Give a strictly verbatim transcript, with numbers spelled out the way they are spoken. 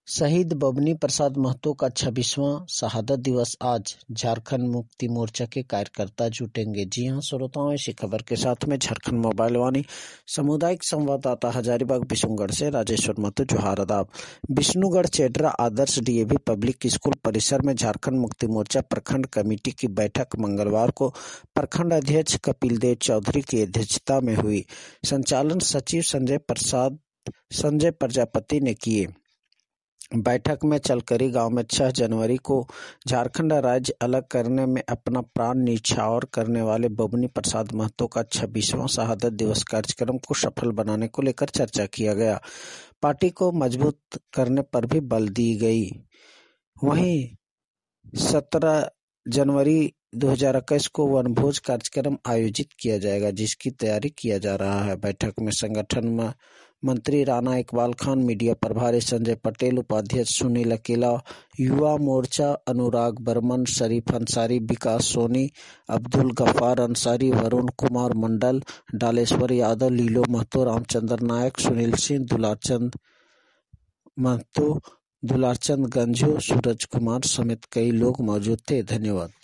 शहीद बबनी प्रसाद महतो का छब्बीसवां शहादत दिवस आज झारखंड मुक्ति मोर्चा के कार्यकर्ता जुटेंगे। जी हां श्रोताओं, इसी खबर के साथ में झारखंड मोबाइल वाणी सामुदायिक संवाददाता हजारीबाग बिशुनगढ़ से राजेश्वर महतो जोहार आदाब। Bishungarh Chedra Adarsh DAV public school परिसर में झारखंड मुक्ति मोर्चा प्रखंड कमेटी की बैठक मंगलवार को प्रखंड अध्यक्ष कपिल देव चौधरी की अध्यक्षता में हुई। संचालन सचिव संजय प्रसाद संजय प्रजापति ने किए। बैठक में चलकरी गांव में छह जनवरी को झारखंड राज्य अलग करने में अपना प्राण न्यौछावर करने वाले बबनी प्रसाद महतो का छब्बीसवां शहादत दिवस कार्यक्रम को सफल बनाने को लेकर चर्चा किया गया। पार्टी को मजबूत करने पर भी बल दी गई। वहीं सत्रह जनवरी दो हज़ार इक्कीस को वनभोज कार्यक्रम आयोजित किया जाएगा, जिसकी तैयारी किया जा रहा है। बैठक में संगठन में मंत्री राणा इकबाल खान, मीडिया प्रभारी संजय पटेल, उपाध्यक्ष सुनील अकेला, युवा मोर्चा अनुराग बर्मन, शरीफ अंसारी, विकास सोनी, अब्दुल गफ्फार अंसारी, वरुण कुमार मंडल, डालेश्वर यादव, लीलो महतो, रामचंद्र नायक, सुनील सिंह, दुलारचंद महतो, दुलारचंद गंजू, सूरज कुमार समेत कई लोग मौजूद थे। धन्यवाद।